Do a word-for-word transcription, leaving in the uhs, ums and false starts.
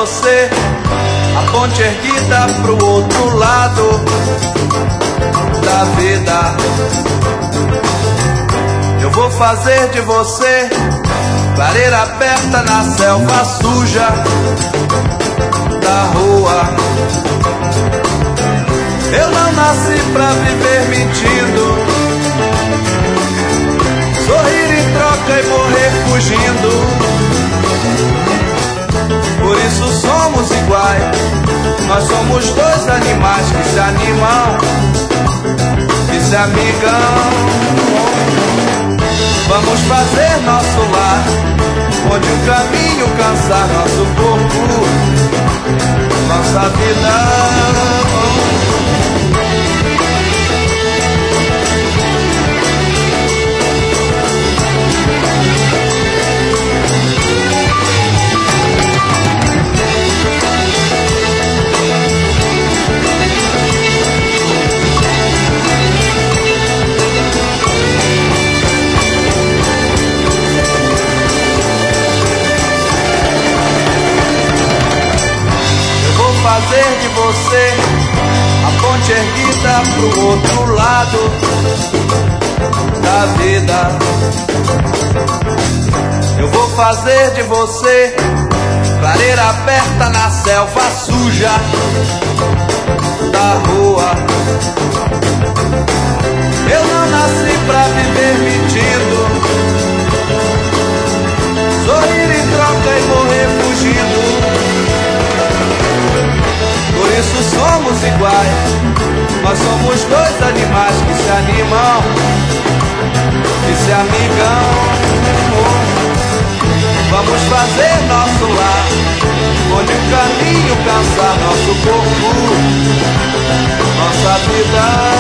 você a ponte erguida pro outro lado da vida. Eu vou fazer de você clareira aberta na selva suja da rua. Eu não nasci pra viver mentindo, sorrir em troca e morrer fugindo. Por isso somos iguais, nós somos dois animais que se animam, que se amigam. Vamos fazer nosso lar, onde o caminho cansar nosso corpo, nossa vida. Fazer de você a ponte erguida pro outro lado da vida. Eu vou fazer de você clareira aberta na selva suja da rua. Eu não nasci pra viver mentindo, sorrir em troca e morrer fugindo. Por isso somos iguais, nós somos dois animais que se animam, que se amigam. Vamos fazer nosso lar, onde o caminho cansar nosso corpo, nossa vida.